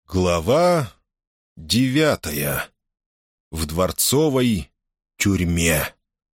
Глава 9. В дворцовой тюрьме.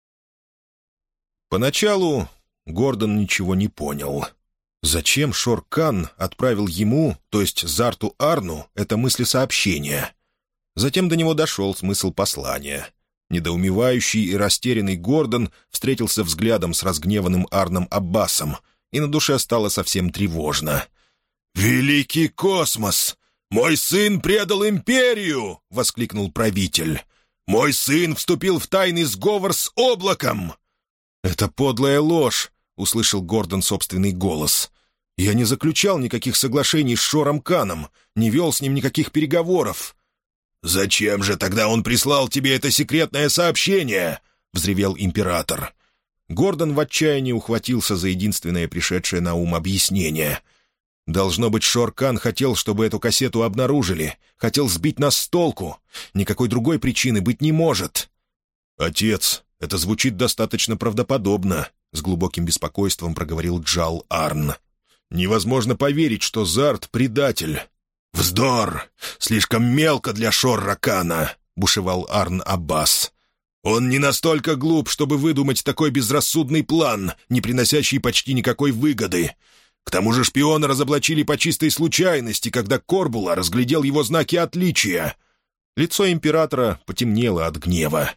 Поначалу Гордон ничего не понял. Зачем Шор-Кан отправил ему, то есть Зарту Арну, это мыслесообщение? Затем до него дошел смысл послания. Недоумевающий и растерянный Гордон встретился взглядом с разгневанным Арном Аббасом, и на душе стало совсем тревожно. «Великий космос! «Мой сын предал империю!» — воскликнул правитель. «Мой сын вступил в тайный сговор с облаком!» «Это подлая ложь!» — услышал Гордон собственный голос. «Я не заключал никаких соглашений с Шором-Каном, не вел с ним никаких переговоров». «Зачем же тогда он прислал тебе это секретное сообщение?» — взревел император. Гордон в отчаянии ухватился за единственное пришедшее на ум объяснение — должно быть, Шор-Кан хотел, чтобы эту кассету обнаружили, хотел сбить нас с толку. Никакой другой причины быть не может. «Отец, это звучит достаточно правдоподобно», — с глубоким беспокойством проговорил Джал Арн. «Невозможно поверить, что Зарт — предатель». «Вздор! Слишком мелко для Шор-Ракана», — бушевал Арн Аббас. «Он не настолько глуп, чтобы выдумать такой безрассудный план, не приносящий почти никакой выгоды. К тому же шпиона разоблачили по чистой случайности, когда Корбула разглядел его знаки отличия». Лицо императора потемнело от гнева.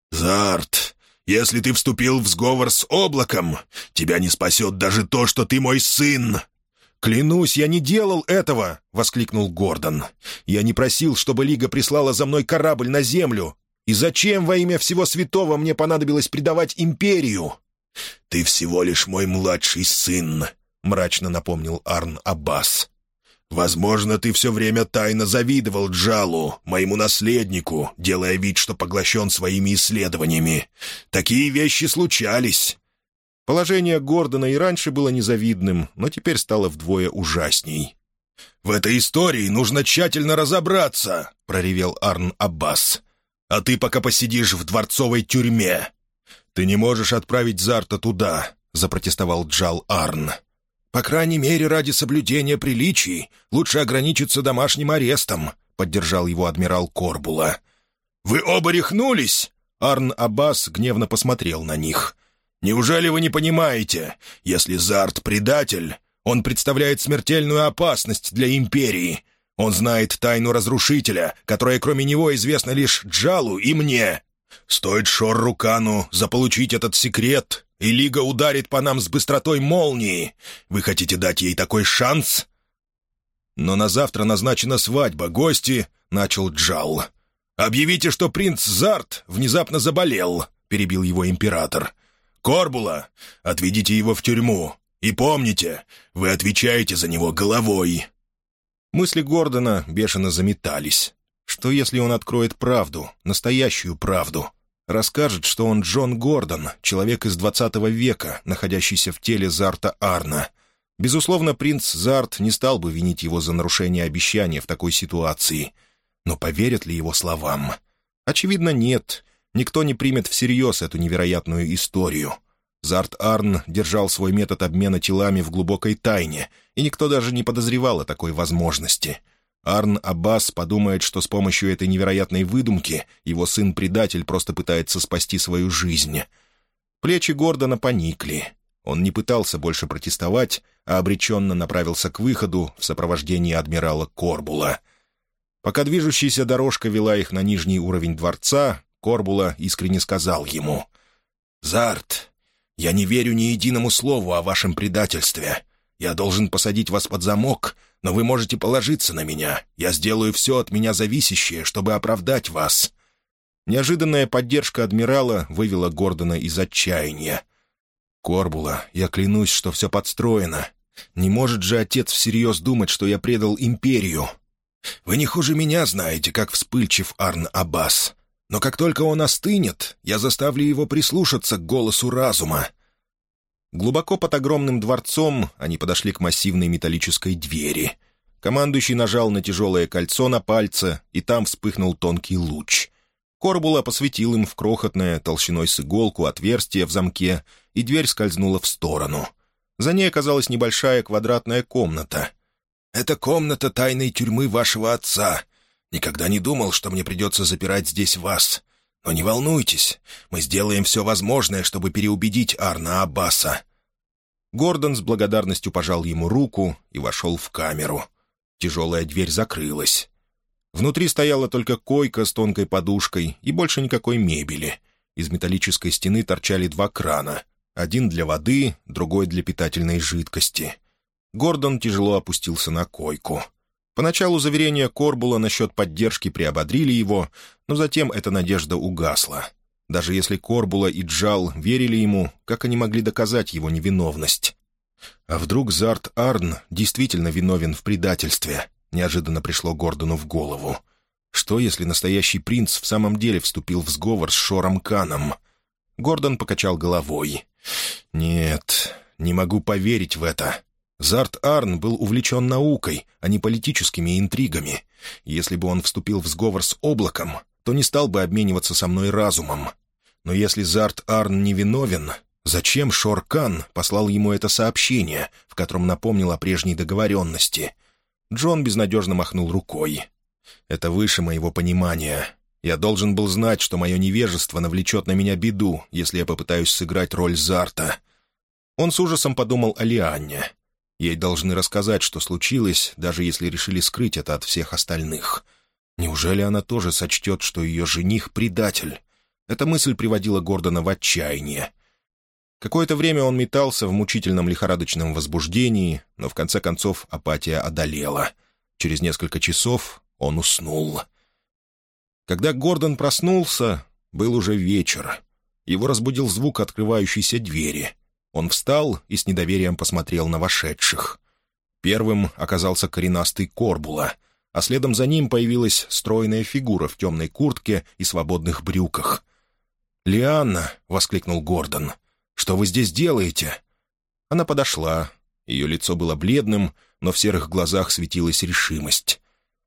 «Зарт, если ты вступил в сговор с облаком, тебя не спасет даже то, что ты мой сын». «Клянусь, я не делал этого!» — воскликнул Гордон. «Я не просил, чтобы Лига прислала за мной корабль на Землю. И зачем во имя всего святого мне понадобилось предавать империю?» «Ты всего лишь мой младший сын», — мрачно напомнил Арн Аббас. «Возможно, ты все время тайно завидовал Джалу, моему наследнику, делая вид, что поглощен своими исследованиями. Такие вещи случались». Положение Гордона и раньше было незавидным, но теперь стало вдвое ужасней. «В этой истории нужно тщательно разобраться», — проревел Арн Аббас. «А ты пока посидишь в дворцовой тюрьме». «Ты не можешь отправить Зарта туда», — запротестовал Джал Арн. «По крайней мере, ради соблюдения приличий лучше ограничиться домашним арестом», — поддержал его адмирал Корбула. «Вы оба рехнулись?» — Арн Аббас гневно посмотрел на них. «Неужели вы не понимаете? Если Зарт — предатель, он представляет смертельную опасность для империи. Он знает тайну разрушителя, которая кроме него известна лишь Джалу и мне. Стоит Шор-Рукану заполучить этот секрет, и Лига ударит по нам с быстротой молнии. Вы хотите дать ей такой шанс?» «Но на завтра назначена свадьба, гости», — начал Джал. «Объявите, что принц Зарт внезапно заболел», — перебил его император. «Корбула, отведите его в тюрьму. И помните, вы отвечаете за него головой». Мысли Гордона бешено заметались. Что, если он откроет правду, настоящую правду? Расскажет, что он Джон Гордон, человек из 20 века, находящийся в теле Зарта Арна. Безусловно, принц Зарт не стал бы винить его за нарушение обещания в такой ситуации. Но поверят ли его словам? Очевидно, нет. Никто не примет всерьез эту невероятную историю. Зарт Арн держал свой метод обмена телами в глубокой тайне, и никто даже не подозревал о такой возможности. Арн Аббас подумает, что с помощью этой невероятной выдумки его сын-предатель просто пытается спасти свою жизнь. Плечи Гордона поникли. Он не пытался больше протестовать, а обреченно направился к выходу в сопровождении адмирала Корбула. Пока движущаяся дорожка вела их на нижний уровень дворца, Корбула искренне сказал ему: «Зарт, я не верю ни единому слову о вашем предательстве. Я должен посадить вас под замок, но вы можете положиться на меня. Я сделаю все от меня зависящее, чтобы оправдать вас». Неожиданная поддержка адмирала вывела Гордона из отчаяния. «Корбула, я клянусь, что все подстроено. Не может же отец всерьез думать, что я предал империю. Вы не хуже меня знаете, как вспыльчив Арн Аббас. Но как только он остынет, я заставлю его прислушаться к голосу разума». Глубоко под огромным дворцом они подошли к массивной металлической двери. Командующий нажал на тяжелое кольцо на пальце, и там вспыхнул тонкий луч. Корбула посветил им в крохотное, толщиной с иголку, отверстие в замке, и дверь скользнула в сторону. За ней оказалась небольшая квадратная комната. Это комната тайной тюрьмы вашего отца. Никогда не думал, что мне придется запирать здесь вас. Но не волнуйтесь, мы сделаем все возможное, чтобы переубедить Арна Аббаса». Гордон с благодарностью пожал ему руку и вошел в камеру. Тяжелая дверь закрылась. Внутри стояла только койка с тонкой подушкой и больше никакой мебели. Из металлической стены торчали 2 крана. Один для воды, другой для питательной жидкости. Гордон тяжело опустился на койку. Поначалу заверения Корбула насчет поддержки приободрили его, но затем эта надежда угасла. Даже если Корбула и Джал верили ему, как они могли доказать его невиновность? А вдруг Зарт Арн действительно виновен в предательстве? Неожиданно пришло Гордону в голову. Что, если настоящий принц в самом деле вступил в сговор с Шором Каном? Гордон покачал головой. «Нет, не могу поверить в это. Зарт Арн был увлечен наукой, а не политическими интригами. Если бы он вступил в сговор с Облаком, то не стал бы обмениваться со мной разумом. Но если Зарт Арн невиновен, зачем Шор Кан послал ему это сообщение, в котором напомнил о прежней договоренности?» Джон безнадежно махнул рукой. «Это выше моего понимания. Я должен был знать, что мое невежество навлечет на меня беду, если я попытаюсь сыграть роль Зарта». Он с ужасом подумал о Лианне. Ей должны рассказать, что случилось, даже если решили скрыть это от всех остальных. Неужели она тоже сочтет, что ее жених — предатель? Эта мысль приводила Гордона в отчаяние. Какое-то время он метался в мучительном лихорадочном возбуждении, но в конце концов апатия одолела. Через несколько часов он уснул. Когда Гордон проснулся, был уже вечер. Его разбудил звук открывающейся двери. Он встал и с недоверием посмотрел на вошедших. Первым оказался коренастый Корбула, а следом за ним появилась стройная фигура в темной куртке и свободных брюках. «Лианна!» — воскликнул Гордон. «Что вы здесь делаете?» Она подошла. Ее лицо было бледным, но в серых глазах светилась решимость.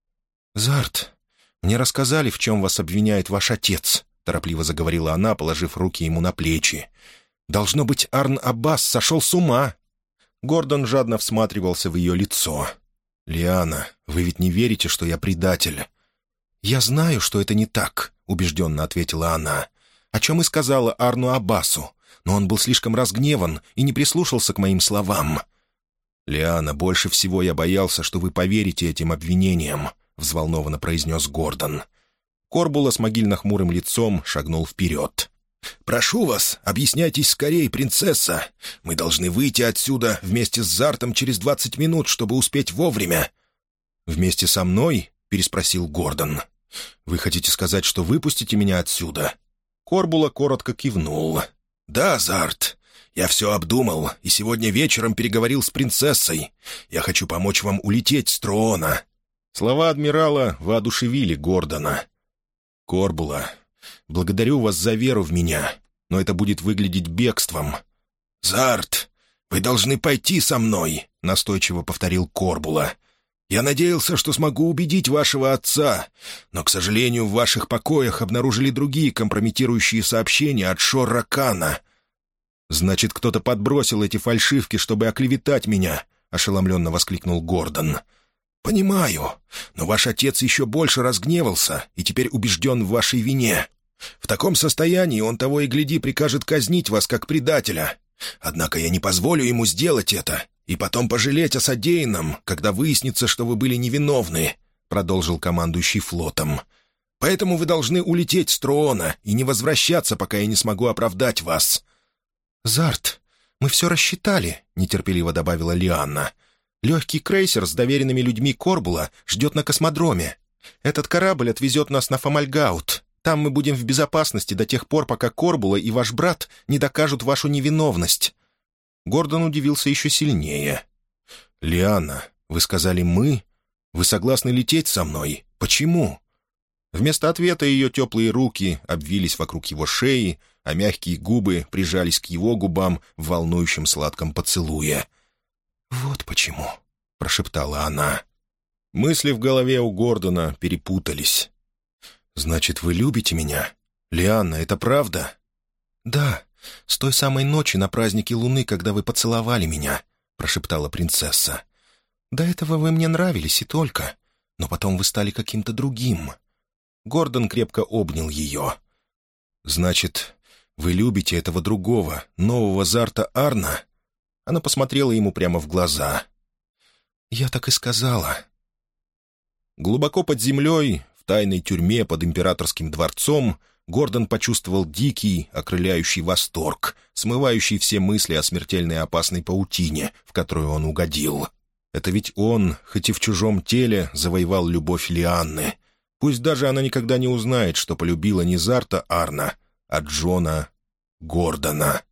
«Зарт, мне рассказали, в чем вас обвиняет ваш отец», — торопливо заговорила она, положив руки ему на плечи. «Должно быть, Арн Аббас сошел с ума». Гордон жадно всматривался в ее лицо. «Лиана, вы ведь не верите, что я предатель?» «Я знаю, что это не так», — убежденно ответила она. «О чем и сказала Арну Аббасу, но он был слишком разгневан и не прислушался к моим словам». «Лиана, больше всего я боялся, что вы поверите этим обвинениям», — взволнованно произнес Гордон. Корбула с могильно-хмурым лицом шагнул вперед. «Прошу вас, объясняйтесь скорее, принцесса. Мы должны выйти отсюда вместе с Зартом через 20 минут, чтобы успеть вовремя». «Вместе со мной?» — переспросил Гордон. «Вы хотите сказать, что выпустите меня отсюда?» Корбула коротко кивнул. «Да, Зарт, я все обдумал и сегодня вечером переговорил с принцессой. Я хочу помочь вам улететь с Троона». Слова адмирала воодушевили Гордона. «Корбула, благодарю вас за веру в меня, но это будет выглядеть бегством». «Зарт, вы должны пойти со мной», — настойчиво повторил Корбула. «Я надеялся, что смогу убедить вашего отца, но, к сожалению, в ваших покоях обнаружили другие компрометирующие сообщения от Шорра Кана». «Значит, кто-то подбросил эти фальшивки, чтобы оклеветать меня», — ошеломленно воскликнул Гордон. «Понимаю, но ваш отец еще больше разгневался и теперь убежден в вашей вине. В таком состоянии он того и гляди прикажет казнить вас как предателя. Однако я не позволю ему сделать это и потом пожалеть о содеянном, когда выяснится, что вы были невиновны», — продолжил командующий флотом. «Поэтому вы должны улететь с Троона и не возвращаться, пока я не смогу оправдать вас». «Зарт, мы все рассчитали», — нетерпеливо добавила Лианна. «Легкий крейсер с доверенными людьми Корбула ждет на космодроме. Этот корабль отвезет нас на Фомальгаут. Там мы будем в безопасности до тех пор, пока Корбула и ваш брат не докажут вашу невиновность». Гордон удивился еще сильнее. «Лианна, вы сказали «мы»? Вы согласны лететь со мной? Почему?» Вместо ответа ее теплые руки обвились вокруг его шеи, а мягкие губы прижались к его губам в волнующем сладком поцелуе. «Вот почему», — прошептала она. Мысли в голове у Гордона перепутались. «Значит, вы любите меня? Лианна, это правда?» «Да, с той самой ночи на празднике Луны, когда вы поцеловали меня», — прошептала принцесса. «До этого вы мне нравились и только, но потом вы стали каким-то другим». Гордон крепко обнял ее. «Значит, вы любите этого другого, нового Зарта Арна?» Она посмотрела ему прямо в глаза. «Я так и сказала». Глубоко под землей, в тайной тюрьме под императорским дворцом, Гордон почувствовал дикий, окрыляющий восторг, смывающий все мысли о смертельной опасной паутине, в которую он угодил. Это ведь он, хоть и в чужом теле, завоевал любовь Лианны. Пусть даже она никогда не узнает, что полюбила не Зарта Арна, а Джона Гордона.